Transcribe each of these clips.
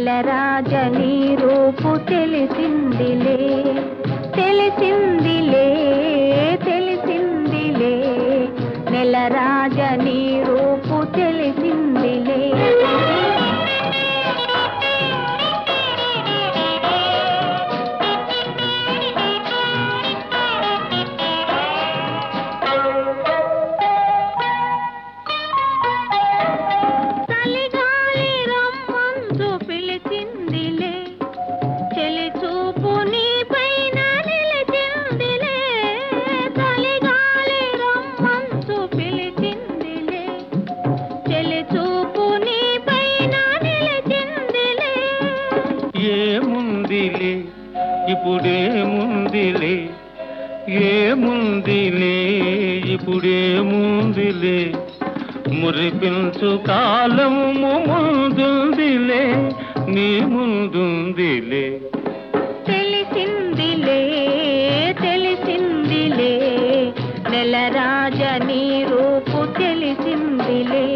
నెలరాజని రూపు తెలిసిందిలే తెలిసిందిలే తెలిసిందిలే నెలరాజని రూపు తెలిసిందిలే ఇప్పుడేముందిలే ఏముందిలే ఇప్పుడేముందిలే మురిపించు కాలము ముందుందిలే నీ ముందుందిలే తెలిసిందిలే తెలిసిందిలే నెలరాజని రూపు తెలిసిందిలే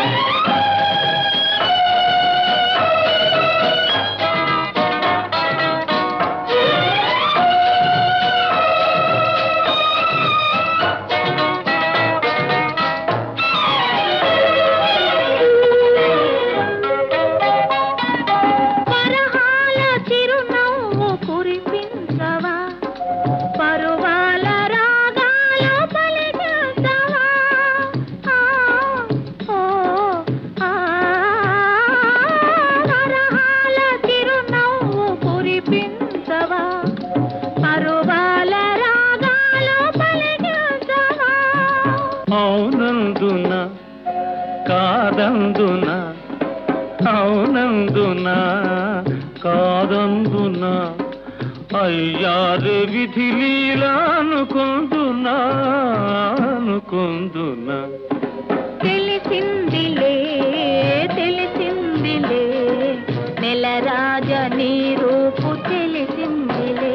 అవునందున కాదందున అవునందున కాదందున అయ్యారు విధి లీలా అనుకుందునా అనుకుందునా తెలిసిందిలే తెలిసిందిలే నెలరాజని రూపు తెలిసిందిలే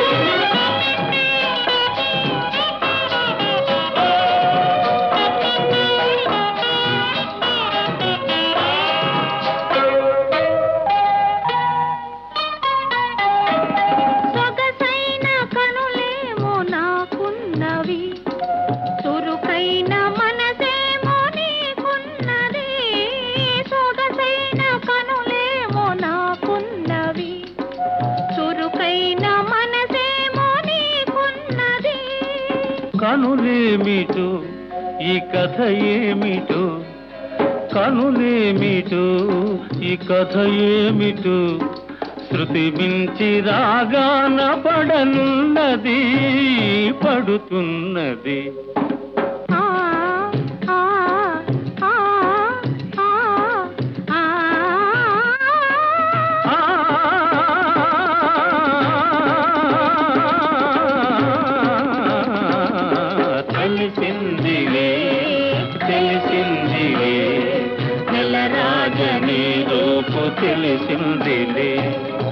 చురుకైన మనసేమో నీకున్నది సొగసైన కనులేమో నాకున్నవి చురుకైన మనసేమో నీకున్నది కనులేమిటో ఈ కథ ఏమిటో కనులేమిటో ఈ కథ ఏమిటో శృతి మించి రాగాన పడనున్నది పడుతున్నది తెలిసిందిలే తెలిసిందిలే నెలరాజని రూపు తెలిసిందిలే